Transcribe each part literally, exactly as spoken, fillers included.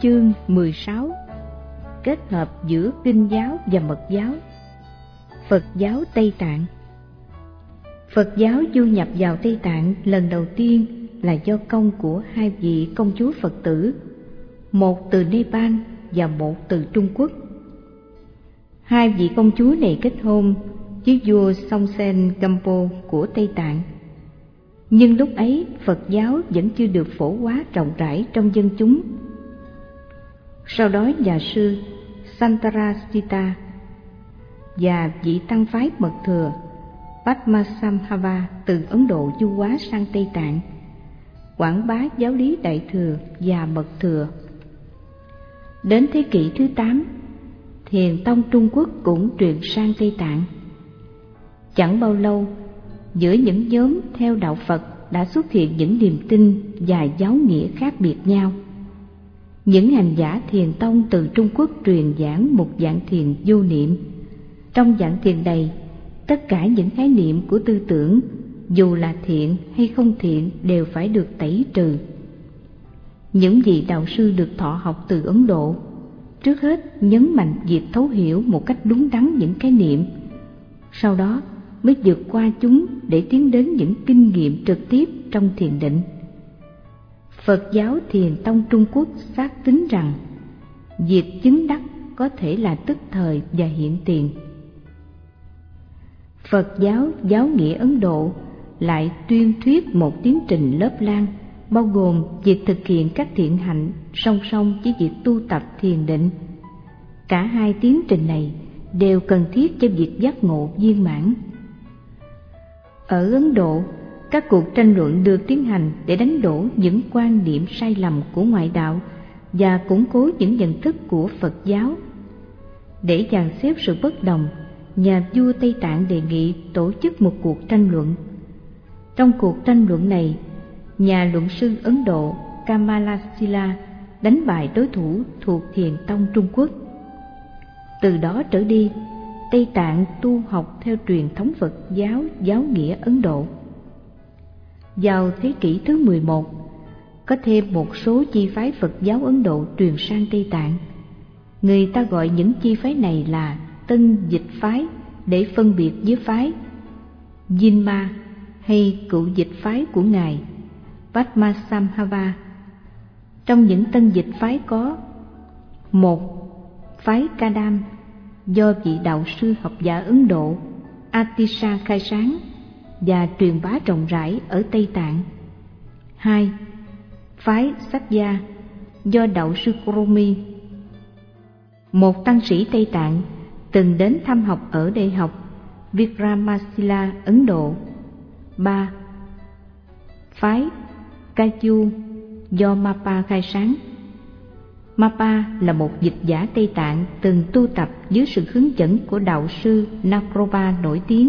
chương mười sáu. Kết hợp giữa Kinh giáo và Mật giáo. Phật giáo Tây Tạng. Phật giáo du nhập vào Tây Tạng lần đầu tiên là do công của hai vị công chúa Phật tử, một từ Nepal và một từ Trung Quốc. Hai vị công chúa này kết hôn với vua Songtsen Gampo của Tây Tạng. Nhưng lúc ấy Phật giáo vẫn chưa được phổ hóa rộng rãi trong dân chúng. Sau đó nhà sư Santarasita và vị tăng phái mật thừa Padmasambhava từ Ấn Độ du hóa sang Tây Tạng, quảng bá giáo lý Đại thừa và Mật thừa. Đến thế kỷ thứ tám, Thiền tông Trung Quốc cũng truyền sang Tây Tạng. Chẳng bao lâu, giữa những nhóm theo đạo Phật đã xuất hiện những niềm tin và giáo nghĩa khác biệt nhau. Những hành giả thiền tông từ Trung Quốc truyền giảng một dạng thiền vô niệm. Trong dạng thiền này, tất cả những khái niệm của tư tưởng, dù là thiện hay không thiện, đều phải được tẩy trừ. Những vị đạo sư được thọ học từ Ấn Độ trước hết nhấn mạnh việc thấu hiểu một cách đúng đắn những khái niệm, sau đó mới vượt qua chúng để tiến đến những kinh nghiệm trực tiếp trong thiền định. Phật giáo Thiền tông Trung Quốc xác tín rằng việc chứng đắc có thể là tức thời và hiện tiền. Phật giáo giáo nghĩa Ấn Độ lại tuyên thuyết một tiến trình lớp lang, bao gồm việc thực hiện các thiện hạnh song song với việc tu tập thiền định. Cả hai tiến trình này đều cần thiết cho việc giác ngộ viên mãn. Ở Ấn Độ, các cuộc tranh luận được tiến hành để đánh đổ những quan niệm sai lầm của ngoại đạo và củng cố những nhận thức của Phật giáo. Để dàn xếp sự bất đồng, nhà vua Tây Tạng đề nghị tổ chức một cuộc tranh luận. Trong cuộc tranh luận này, nhà luận sư Ấn Độ Kamalasila đánh bại đối thủ thuộc Thiền tông Trung Quốc. Từ đó trở đi, Tây Tạng tu học theo truyền thống Phật giáo giáo nghĩa Ấn Độ. Vào thế kỷ thứ mười một, có thêm một số chi phái Phật giáo Ấn Độ truyền sang Tây Tạng. Người ta gọi những chi phái này là Tân Dịch phái để phân biệt với phái Jinma hay cựu dịch phái của ngài Padmasambhava. Trong những Tân Dịch phái có: một, phái Kadam do vị đạo sư học giả Ấn Độ Atisa khai sáng và truyền bá rộng rãi ở Tây Tạng. Hai, phái Sakya do đạo sư Kuromi, một tăng sĩ Tây Tạng từng đến thăm học ở Đại học Vikramasila, Ấn Độ. Ba, phái Kaju do Mapa khai sáng. Mapa là một dịch giả Tây Tạng từng tu tập dưới sự hướng dẫn của đạo sư Nakropa nổi tiếng.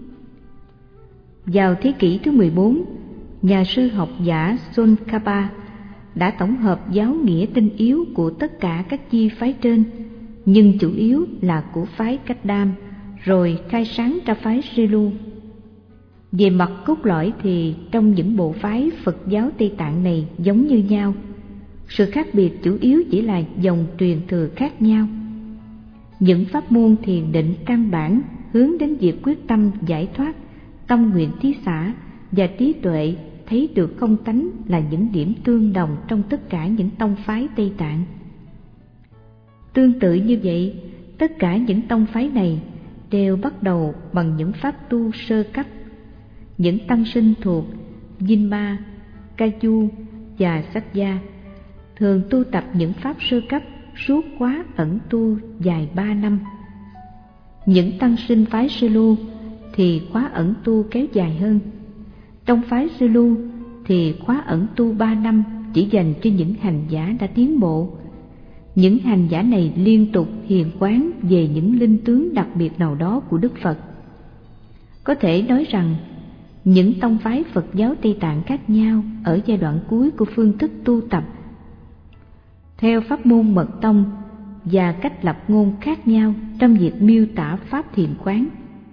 Vào thế kỷ thứ mười bốn, nhà sư học giả Tsongkhapa đã tổng hợp giáo nghĩa tinh yếu của tất cả các chi phái trên, nhưng chủ yếu là của phái Kadam, rồi khai sáng ra phái Silu. Về mặt cốt lõi thì trong những bộ phái Phật giáo Tây Tạng này giống như nhau. Sự khác biệt chủ yếu chỉ là dòng truyền thừa khác nhau. Những pháp môn thiền định căn bản hướng đến việc quyết tâm giải thoát, tâm nguyện thí xả và trí tuệ thấy được không tánh là những điểm tương đồng trong tất cả những tông phái Tây Tạng. Tương tự như vậy, tất cả những tông phái này đều bắt đầu bằng những pháp tu sơ cấp. Những tăng sinh thuộc Jinma, Kaju và Sakya thường tu tập những pháp sơ cấp suốt khóa ẩn tu dài ba năm. Những tăng sinh phái Silu thì khóa ẩn tu kéo dài hơn. Trong phái Silu thì khóa ẩn tu ba năm chỉ dành cho những hành giả đã tiến bộ. Những hành giả này liên tục hiền quán về những linh tướng đặc biệt nào đó của Đức Phật. Có thể nói rằng những tông phái Phật giáo Tây Tạng khác nhau ở giai đoạn cuối của phương thức tu tập, theo pháp môn mật tông và cách lập ngôn khác nhau trong việc miêu tả pháp thiền quán.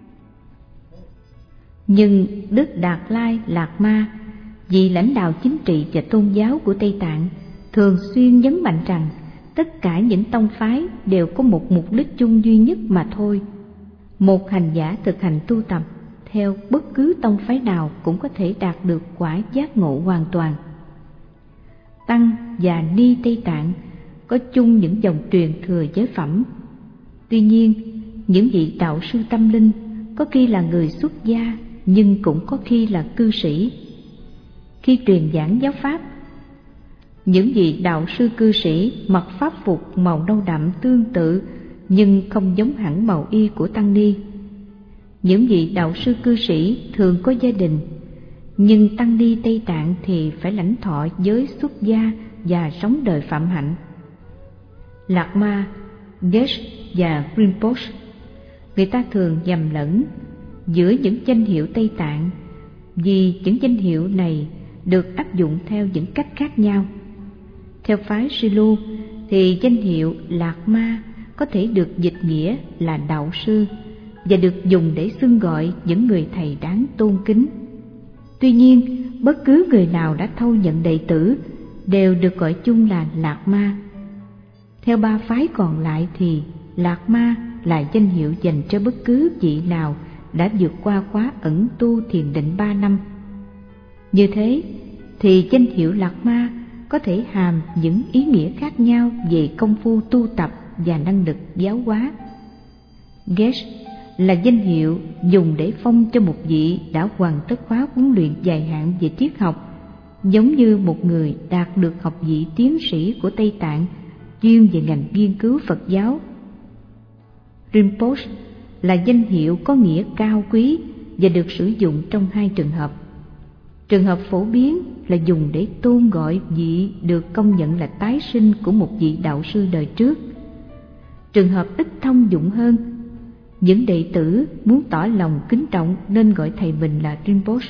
Nhưng Đức Đạt Lai Lạt Ma, vị lãnh đạo chính trị và tôn giáo của Tây Tạng, thường xuyên nhấn mạnh rằng tất cả những tông phái đều có một mục đích chung duy nhất mà thôi. Một hành giả thực hành tu tập theo bất cứ tông phái nào cũng có thể đạt được quả giác ngộ hoàn toàn. Tăng và Ni Tây Tạng có chung những dòng truyền thừa giới phẩm. Tuy nhiên, những vị đạo sư tâm linh có khi là người xuất gia nhưng cũng có khi là cư sĩ. Khi truyền giảng giáo pháp, những vị đạo sư cư sĩ mặc pháp phục màu nâu đậm tương tự nhưng không giống hẳn màu y của tăng ni. Những vị đạo sư cư sĩ thường có gia đình, nhưng tăng ni Tây Tạng thì phải lãnh thọ giới xuất gia và sống đời phạm hạnh. Lạc Ma, Geshe và Rinpoche, người ta thường nhầm lẫn giữa những danh hiệu Tây Tạng vì những danh hiệu này được áp dụng theo những cách khác nhau. Theo phái Silu thì danh hiệu Lạc Ma có thể được dịch nghĩa là đạo sư và được dùng để xưng gọi những người thầy đáng tôn kính. Tuy nhiên, bất cứ người nào đã thâu nhận đệ tử đều được gọi chung là Lạc Ma. Theo ba phái còn lại thì Lạc Ma là danh hiệu dành cho bất cứ vị nào đã vượt qua khóa ẩn tu thiền định ba năm. Như thế thì danh hiệu Lạc Ma có thể hàm những ý nghĩa khác nhau về công phu tu tập và năng lực giáo hóa. Geshe là danh hiệu dùng để phong cho một vị đã hoàn tất khóa huấn luyện dài hạn về triết học, giống như một người đạt được học vị tiến sĩ của Tây Tạng chuyên về ngành nghiên cứu Phật giáo. Rinpoche là danh hiệu có nghĩa cao quý và được sử dụng trong hai trường hợp. Trường hợp phổ biến là dùng để tôn gọi vị được công nhận là tái sinh của một vị đạo sư đời trước. Trường hợp ít thông dụng hơn, những đệ tử muốn tỏ lòng kính trọng nên gọi thầy mình là Rinpoche.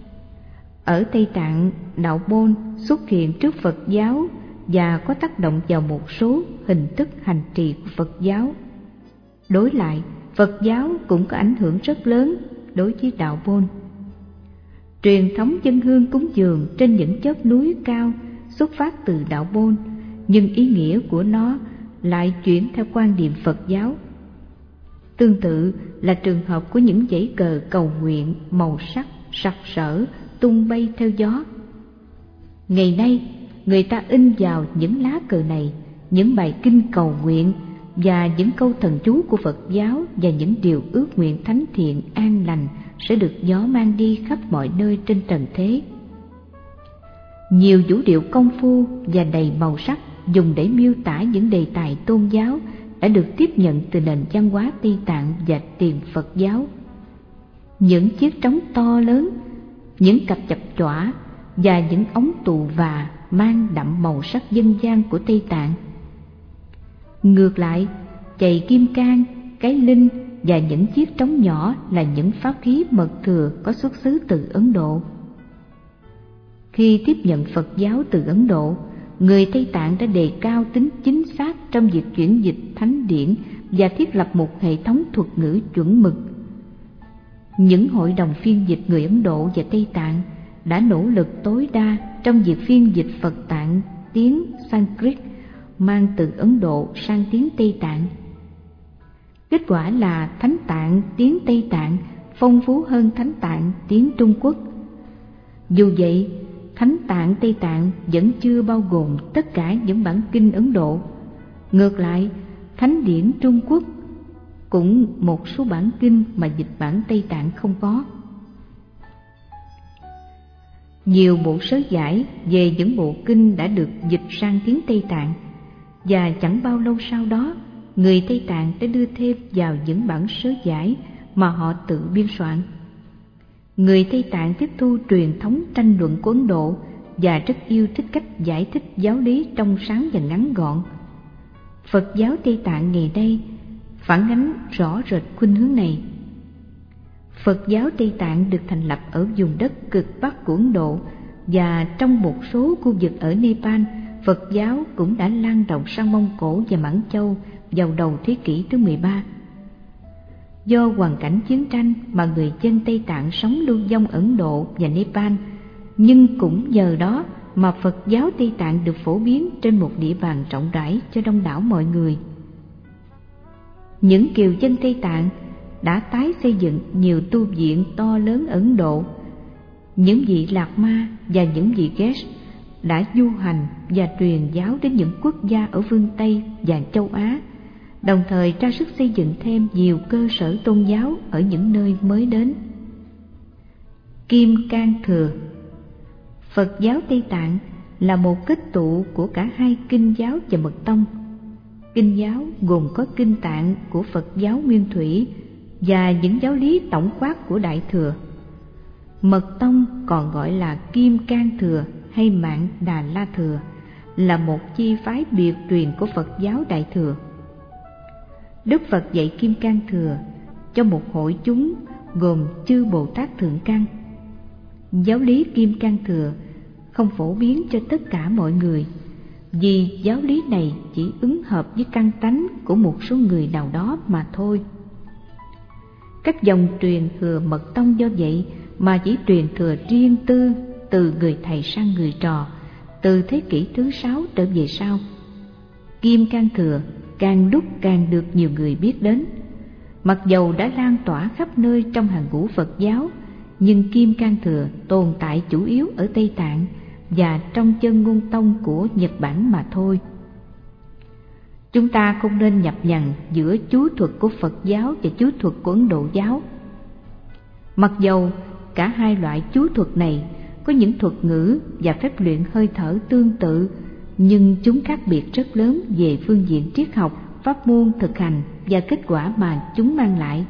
Ở Tây Tạng, đạo Bon xuất hiện trước Phật giáo và có tác động vào một số hình thức hành trì của Phật giáo. Đối lại, Phật giáo cũng có ảnh hưởng rất lớn đối với đạo Bon. Truyền thống dân hương cúng dường trên những chóp núi cao xuất phát từ đạo Bon, nhưng ý nghĩa của nó lại chuyển theo quan niệm Phật giáo. Tương tự là trường hợp của những dãy cờ cầu nguyện màu sắc sặc sỡ tung bay theo gió. Ngày nay, người ta in vào những lá cờ này những bài kinh cầu nguyện và những câu thần chú của Phật giáo và những điều ước nguyện thánh thiện an lành sẽ được gió mang đi khắp mọi nơi trên trần thế. Nhiều vũ điệu công phu và đầy màu sắc dùng để miêu tả những đề tài tôn giáo đã được tiếp nhận từ nền văn hóa Tây Tạng và tiền Phật giáo. Những chiếc trống to lớn, những cặp chập chõa và những ống tù và mang đậm màu sắc dân gian của Tây Tạng. Ngược lại, chày kim cang, cái linh và những chiếc trống nhỏ là những pháp khí mật thừa có xuất xứ từ Ấn Độ. Khi tiếp nhận Phật giáo từ Ấn Độ, người Tây Tạng đã đề cao tính chính xác trong việc chuyển dịch thánh điển và thiết lập một hệ thống thuật ngữ chuẩn mực. Những hội đồng phiên dịch người Ấn Độ và Tây Tạng đã nỗ lực tối đa trong việc phiên dịch Phật Tạng tiếng Sanskrit mang từ Ấn Độ sang tiếng Tây Tạng. Kết quả là Thánh Tạng tiếng Tây Tạng phong phú hơn Thánh Tạng tiếng Trung Quốc. Dù vậy, Thánh Tạng Tây Tạng vẫn chưa bao gồm tất cả những bản kinh Ấn Độ. Ngược lại, Thánh điển Trung Quốc cũng một số bản kinh mà dịch bản Tây Tạng không có. Nhiều bộ sớ giải về những bộ kinh đã được dịch sang tiếng Tây Tạng, và chẳng bao lâu sau đó, người Tây Tạng đã đưa thêm vào những bản sớ giải mà họ tự biên soạn. Người Tây Tạng tiếp thu truyền thống tranh luận của Ấn Độ và rất yêu thích cách giải thích giáo lý trong sáng và ngắn gọn. Phật giáo Tây Tạng ngày nay phản ánh rõ rệt khuynh hướng này. Phật giáo Tây Tạng được thành lập ở vùng đất cực Bắc của Ấn Độ, và trong một số khu vực ở Nepal, Phật giáo cũng đã lan rộng sang Mông Cổ và Mãn Châu vào đầu thế kỷ thứ mười ba. Do hoàn cảnh chiến tranh mà người dân Tây Tạng sống lưu vong Ấn Độ và Nepal, nhưng cũng nhờ đó mà Phật giáo Tây Tạng được phổ biến trên một địa bàn rộng rãi cho đông đảo mọi người. Những kiều dân Tây Tạng đã tái xây dựng nhiều tu viện to lớn ở Ấn Độ. Những vị Lạc Ma và những vị Gesh đã du hành và truyền giáo đến những quốc gia ở phương Tây và châu Á, đồng thời ra sức xây dựng thêm nhiều cơ sở tôn giáo ở những nơi mới đến. Kim Cang Thừa. Phật giáo Tây Tạng là một kết tụ của cả hai kinh giáo và mật tông. Kinh giáo gồm có kinh tạng của Phật giáo Nguyên Thủy và những giáo lý tổng quát của Đại Thừa. Mật tông còn gọi là Kim Cang Thừa hay Mạn Đà La Thừa, là một chi phái biệt truyền của Phật giáo Đại Thừa. Đức Phật dạy Kim Cang Thừa cho một hội chúng gồm chư Bồ Tát Thượng Căn. Giáo lý Kim Cang Thừa không phổ biến cho tất cả mọi người, vì giáo lý này chỉ ứng hợp với căn tánh của một số người nào đó mà thôi. Các dòng truyền thừa mật tông do vậy mà chỉ truyền thừa riêng tư từ người thầy sang người trò, từ thế kỷ thứ sáu trở về sau. Kim Cang Thừa càng lúc càng được nhiều người biết đến. Mặc dầu đã lan tỏa khắp nơi trong hàng ngũ Phật giáo, nhưng Kim Cang Thừa tồn tại chủ yếu ở Tây Tạng và trong chân ngôn tông của Nhật Bản mà thôi. Chúng ta không nên nhập nhằng giữa chú thuật của Phật giáo và chú thuật của Ấn Độ giáo. Mặc dầu cả hai loại chú thuật này có những thuật ngữ và phép luyện hơi thở tương tự, nhưng chúng khác biệt rất lớn về phương diện triết học, pháp môn thực hành và kết quả mà chúng mang lại.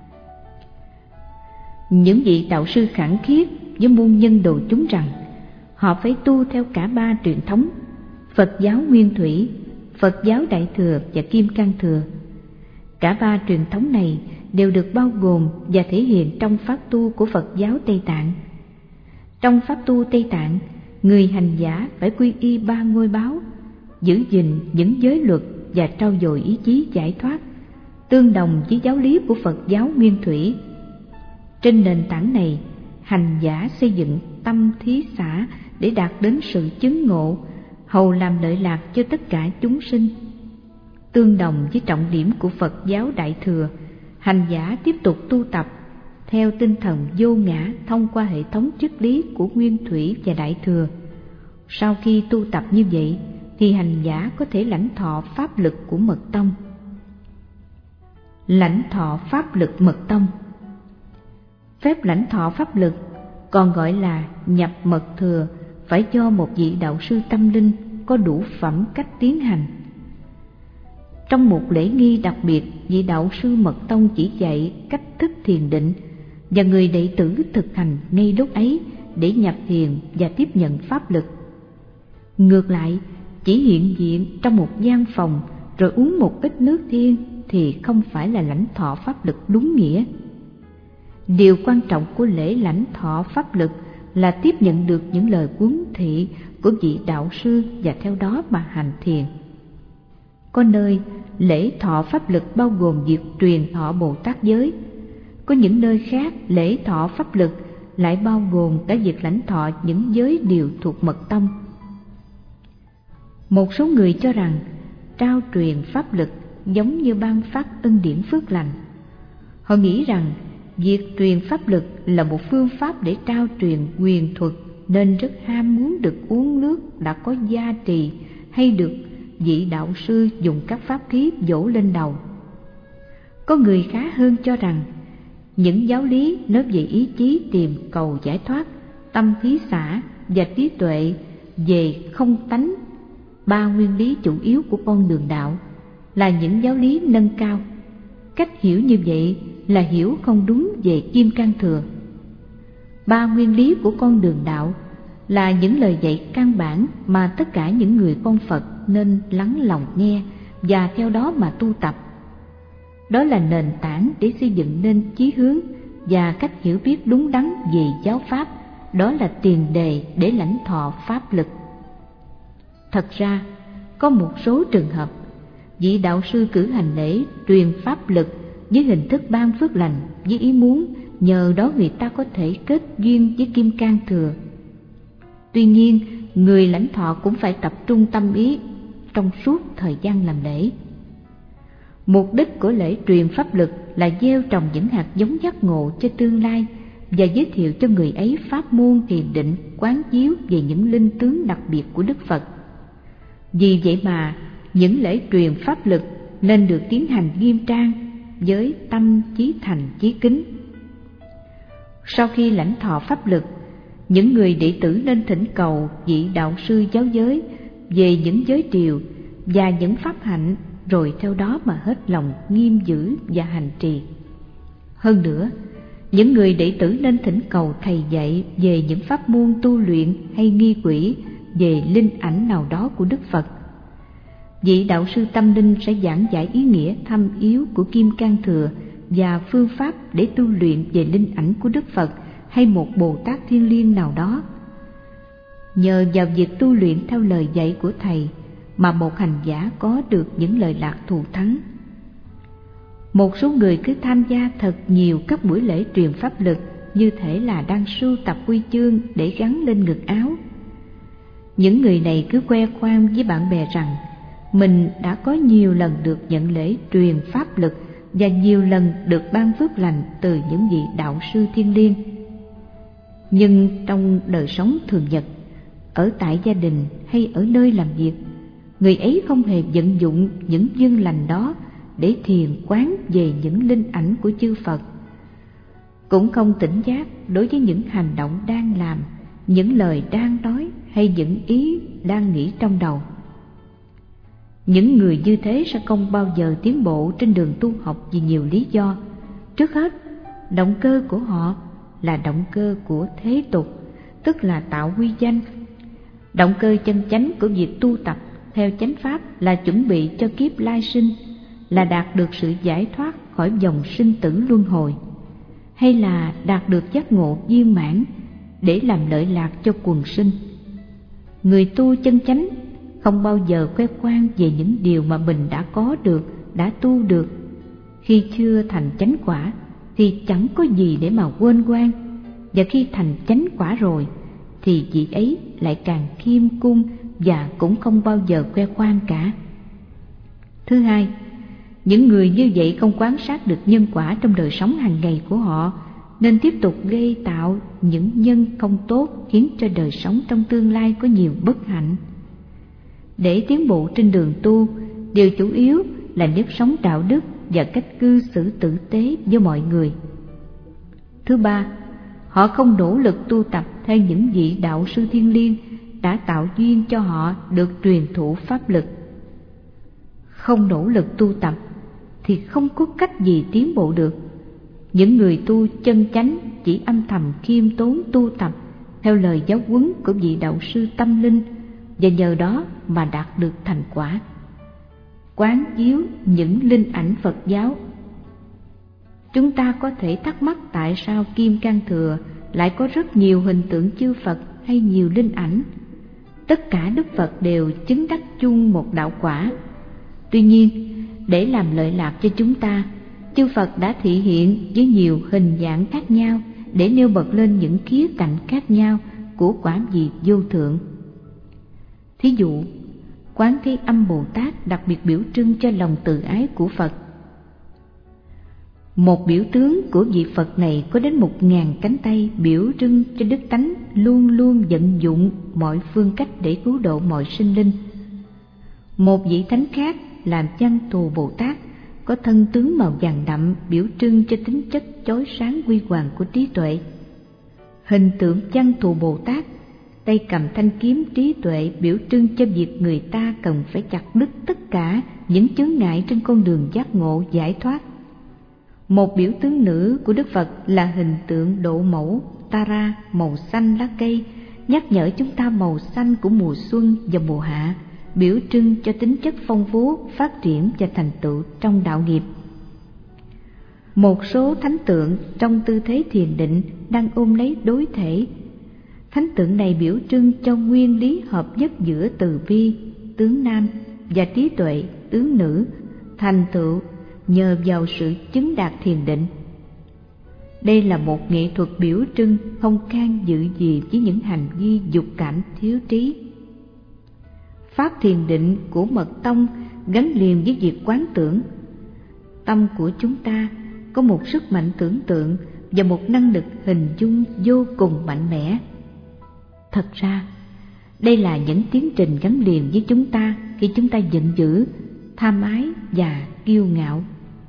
Những vị đạo sư khẳng khiết với môn nhân đồ chúng rằng họ phải tu theo cả ba truyền thống: Phật giáo Nguyên Thủy, Phật giáo Đại Thừa và Kim Cang Thừa. Cả ba truyền thống này đều được bao gồm và thể hiện trong pháp tu của Phật giáo Tây Tạng. Trong pháp tu Tây Tạng, người hành giả phải quy y ba ngôi báo, giữ gìn những giới luật và trau dồi ý chí giải thoát, tương đồng với giáo lý của Phật giáo Nguyên Thủy. Trên nền tảng này, hành giả xây dựng tâm thí xã để đạt đến sự chứng ngộ, hầu làm lợi lạc cho tất cả chúng sinh. Tương đồng với trọng điểm của Phật giáo Đại Thừa, hành giả tiếp tục tu tập theo tinh thần vô ngã thông qua hệ thống triết lý của Nguyên Thủy và Đại Thừa. Sau khi tu tập như vậy thì hành giả có thể lãnh thọ pháp lực của mật tông. Lãnh thọ pháp lực mật tông. Phép lãnh thọ pháp lực còn gọi là nhập mật thừa phải do một vị đạo sư tâm linh có đủ phẩm cách tiến hành. Trong một lễ nghi đặc biệt, vị đạo sư mật tông chỉ dạy cách thức thiền định và người đệ tử thực hành ngay lúc ấy để nhập thiền và tiếp nhận pháp lực. Ngược lại, chỉ hiện diện trong một gian phòng rồi uống một ít nước thiên thì không phải là lãnh thọ pháp lực đúng nghĩa. Điều quan trọng của lễ lãnh thọ pháp lực là tiếp nhận được những lời huấn thị của vị đạo sư và theo đó mà hành thiền. Có nơi lễ thọ pháp lực bao gồm việc truyền thọ Bồ Tát giới, có những nơi khác lễ thọ pháp lực lại bao gồm cả việc lãnh thọ những giới điều thuộc mật tông. Một số người cho rằng trao truyền pháp lực giống như ban phát ân điển phước lành. Họ nghĩ rằng việc truyền pháp lực là một phương pháp để trao truyền quyền thuật, nên rất ham muốn được uống nước đã có gia trì hay được vị đạo sư dùng các pháp khí vỗ lên đầu. Có người khá hơn cho rằng những giáo lý nói về ý chí tìm cầu giải thoát, tâm thí xã và trí tuệ về không tánh, ba nguyên lý chủ yếu của con đường đạo, là những giáo lý nâng cao. Cách hiểu như vậy là hiểu không đúng về Kim Cang Thừa. Ba nguyên lý của con đường đạo là những lời dạy căn bản mà tất cả những người con Phật nên lắng lòng nghe và theo đó mà tu tập. Đó là nền tảng để xây dựng nên chí hướng và cách hiểu biết đúng đắn về giáo pháp. Đó là tiền đề để lãnh thọ pháp lực. Thật ra, có một số trường hợp vị đạo sư cử hành lễ truyền pháp lực với hình thức ban phước lành với ý muốn nhờ đó người ta có thể kết duyên với Kim Cang Thừa. Tuy nhiên, người lãnh thọ cũng phải tập trung tâm ý trong suốt thời gian làm lễ. Mục đích của lễ truyền pháp lực là gieo trồng những hạt giống giác ngộ cho tương lai và giới thiệu cho người ấy pháp môn thiền định quán chiếu về những linh tướng đặc biệt của Đức Phật. Vì vậy mà những lễ truyền pháp lực nên được tiến hành nghiêm trang với tâm chí thành chí kính. Sau khi lãnh thọ pháp lực, những người đệ tử nên thỉnh cầu vị đạo sư giáo giới về những giới điều và những pháp hạnh, rồi theo đó mà hết lòng nghiêm giữ và hành trì. Hơn nữa, những người đệ tử nên thỉnh cầu thầy dạy về những pháp môn tu luyện hay nghi quỹ về linh ảnh nào đó của Đức Phật. Vị đạo sư tâm linh sẽ giảng giải ý nghĩa thâm yếu của Kim Cang Thừa và phương pháp để tu luyện về linh ảnh của Đức Phật hay một Bồ Tát Thiên Liêng nào đó. Nhờ vào việc tu luyện theo lời dạy của thầy mà một hành giả có được những lời lạc thù thắng. Một số người cứ tham gia thật nhiều các buổi lễ truyền pháp lực như thể là đang sưu tập huy chương để gắn lên ngực áo. Những người này cứ khoe khoang với bạn bè rằng mình đã có nhiều lần được nhận lễ truyền pháp lực và nhiều lần được ban phước lành từ những vị đạo sư thiên liêng. Nhưng trong đời sống thường nhật, ở tại gia đình hay ở nơi làm việc, người ấy không hề vận dụng những duyên lành đó để thiền quán về những linh ảnh của chư Phật, cũng không tỉnh giác đối với những hành động đang làm, những lời đang nói hay những ý đang nghĩ trong đầu. Những người như thế sẽ không bao giờ tiến bộ trên đường tu học vì nhiều lý do. Trước hết, động cơ của họ là động cơ của thế tục, tức là tạo huy danh. Động cơ chân chánh của việc tu tập theo chánh pháp là chuẩn bị cho kiếp lai sinh, là đạt được sự giải thoát khỏi dòng sinh tử luân hồi, hay là đạt được giác ngộ viên mãn để làm lợi lạc cho quần sinh. Người tu chân chánh không bao giờ khoe khoang về những điều mà mình đã có được, đã tu được. Khi chưa thành chánh quả thì chẳng có gì để mà quên quan, và khi thành chánh quả rồi thì vị ấy lại càng khiêm cung và cũng không bao giờ khoe khoang cả. Thứ hai, những người như vậy không quan sát được nhân quả trong đời sống hàng ngày của họ, nên tiếp tục gây tạo những nhân không tốt khiến cho đời sống trong tương lai có nhiều bất hạnh. Để tiến bộ trên đường tu, điều chủ yếu là nếp sống đạo đức và cách cư xử tử tế với mọi người. Thứ ba, họ không nỗ lực tu tập theo những vị đạo sư thiên liêng đã tạo duyên cho họ được truyền thụ pháp lực. Không nỗ lực tu tập thì không có cách gì tiến bộ được. Những người tu chân chánh chỉ âm thầm khiêm tốn tu tập theo lời giáo huấn của vị đạo sư tâm linh, và nhờ đó mà đạt được thành quả. Quán chiếu những linh ảnh Phật giáo. Chúng ta có thể thắc mắc tại sao Kim Cang Thừa lại có rất nhiều hình tượng chư Phật hay nhiều linh ảnh. Tất cả Đức Phật đều chứng đắc chung một đạo quả. Tuy nhiên, để làm lợi lạc cho chúng ta, chư Phật đã thị hiện với nhiều hình dạng khác nhau để nêu bật lên những khía cạnh khác nhau của quả vị vô thượng. Thí dụ, Quán Thế Âm Bồ Tát đặc biệt biểu trưng cho lòng từ ái của Phật. Một biểu tướng của vị Phật này có đến một ngàn cánh tay biểu trưng cho đức tánh luôn luôn vận dụng mọi phương cách để cứu độ mọi sinh linh. Một vị thánh khác làm Văn Thù Bồ Tát có thân tướng màu vàng đậm biểu trưng cho tính chất chói sáng huy hoàng của trí tuệ. Hình tượng Văn Thù Bồ Tát tay cầm thanh kiếm trí tuệ biểu trưng cho việc người ta cần phải chặt đứt tất cả những chướng ngại trên con đường giác ngộ giải thoát. Một biểu tướng nữ của Đức Phật là hình tượng độ mẫu Tara màu xanh lá cây, nhắc nhở chúng ta màu xanh của mùa xuân và mùa hạ, biểu trưng cho tính chất phong phú, phát triển và thành tựu trong đạo nghiệp. Một số thánh tượng trong tư thế thiền định đang ôm lấy đối thể. Thánh tượng này biểu trưng cho nguyên lý hợp nhất giữa từ bi, tướng nam, và trí tuệ, tướng nữ, thành tựu nhờ vào sự chứng đạt thiền định. Đây là một nghệ thuật biểu trưng không can dự gì với những hành vi dục cảm thiếu trí. Pháp thiền định của Mật Tông gắn liền với việc quán tưởng. Tâm của chúng ta có một sức mạnh tưởng tượng và một năng lực hình dung vô cùng mạnh mẽ. Thật ra, đây là những tiến trình gắn liền với chúng ta khi chúng ta giận dữ, tham ái và kiêu ngạo.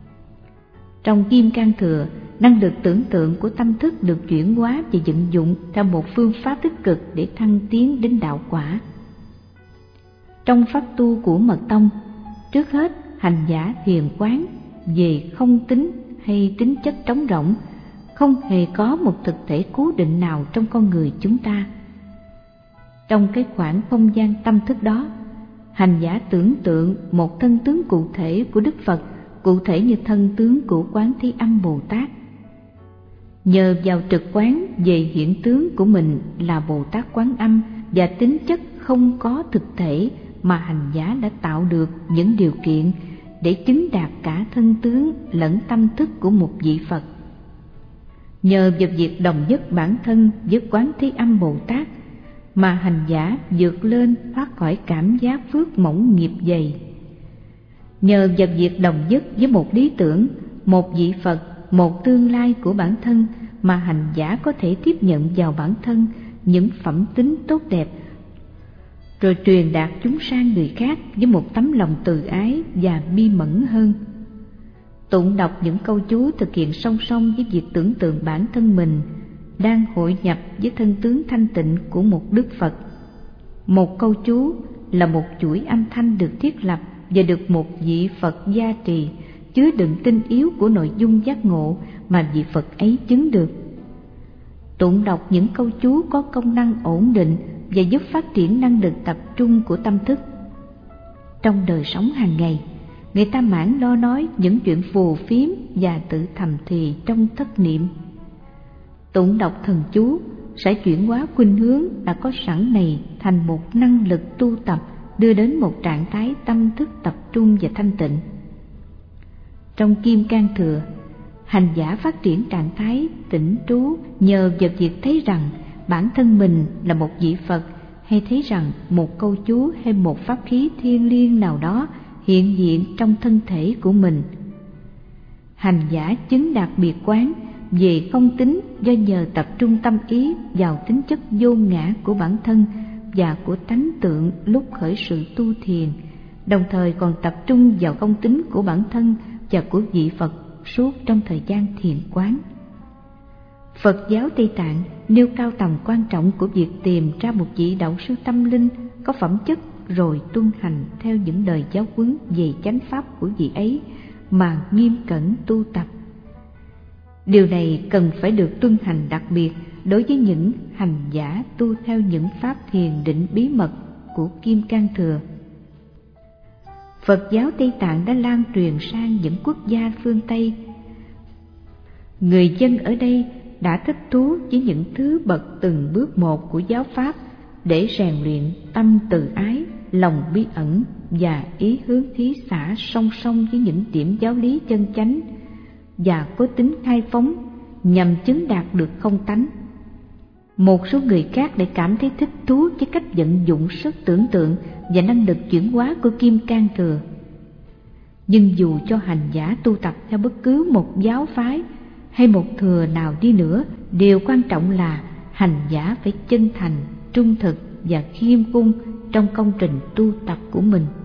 Trong Kim Cang Thừa, năng lực tưởng tượng của tâm thức được chuyển hóa và vận dụng theo một phương pháp tích cực để thăng tiến đến đạo quả. Trong pháp tu của Mật Tông, trước hết hành giả thiền quán về không tính hay tính chất trống rỗng, không hề có một thực thể cố định nào trong con người chúng ta. Trong cái khoảng không gian tâm thức đó, hành giả tưởng tượng một thân tướng cụ thể của Đức Phật, cụ thể như thân tướng của Quán Thế Âm Bồ Tát. Nhờ vào trực quán về hiện tướng của mình là Bồ Tát Quán Âm và tính chất không có thực thể, mà hành giả đã tạo được những điều kiện để chứng đạt cả thân tướng lẫn tâm thức của một vị Phật. Nhờ vào việc đồng nhất bản thân với Quán Thế Âm Bồ Tát mà hành giả vượt lên thoát khỏi cảm giác phước mỏng nghiệp dày. Nhờ vào việc đồng nhất với một lý tưởng, một vị Phật, một tương lai của bản thân mà hành giả có thể tiếp nhận vào bản thân những phẩm tính tốt đẹp, rồi truyền đạt chúng sang người khác với một tấm lòng từ ái và bi mẫn hơn. Tụng đọc những câu chú thực hiện song song với việc tưởng tượng bản thân mình đang hội nhập với thân tướng thanh tịnh của một Đức Phật. Một câu chú là một chuỗi âm thanh được thiết lập và được một vị Phật gia trì, chứa đựng tinh yếu của nội dung giác ngộ mà vị Phật ấy chứng được. Tụng đọc những câu chú có công năng ổn định và giúp phát triển năng lực tập trung của tâm thức. Trong đời sống hàng ngày, người ta mãn lo nói những chuyện phù phiếm và tự thầm thì trong thất niệm. Tụng đọc thần chú sẽ chuyển hóa khuynh hướng đã có sẵn này thành một năng lực tu tập, đưa đến một trạng thái tâm thức tập trung và thanh tịnh. Trong Kim Cang Thừa, hành giả phát triển trạng thái tĩnh trú nhờ vào việc thấy rằng bản thân mình là một vị Phật, hay thấy rằng một câu chú hay một pháp khí thiêng liêng nào đó hiện diện trong thân thể của mình. Hành giả chứng đạt biệt quán về không tính do nhờ tập trung tâm ý vào tính chất vô ngã của bản thân và của tánh tượng lúc khởi sự tu thiền, đồng thời còn tập trung vào không tính của bản thân và của vị Phật suốt trong thời gian thiền quán. Phật giáo Tây Tạng nêu cao tầm quan trọng của việc tìm ra một vị đạo sư tâm linh có phẩm chất, rồi tuân hành theo những lời giáo huấn về chánh pháp của vị ấy mà nghiêm cẩn tu tập. Điều này cần phải được tuân hành đặc biệt đối với những hành giả tu theo những pháp thiền định bí mật của Kim Cang Thừa. Phật giáo Tây Tạng đã lan truyền sang những quốc gia phương Tây. Người dân ở đây đã thích thú với những thứ bậc từng bước một của giáo pháp để rèn luyện tâm từ ái, lòng bi ẩn và ý hướng thí xả song song với những điểm giáo lý chân chánh và có tính khai phóng nhằm chứng đạt được không tánh. Một số người khác lại cảm thấy thích thú với cách vận dụng sức tưởng tượng và năng lực chuyển hóa của Kim Cang Thừa. Nhưng dù cho hành giả tu tập theo bất cứ một giáo phái hay một thừa nào đi nữa, điều quan trọng là hành giả phải chân thành, trung thực và khiêm cung trong công trình tu tập của mình.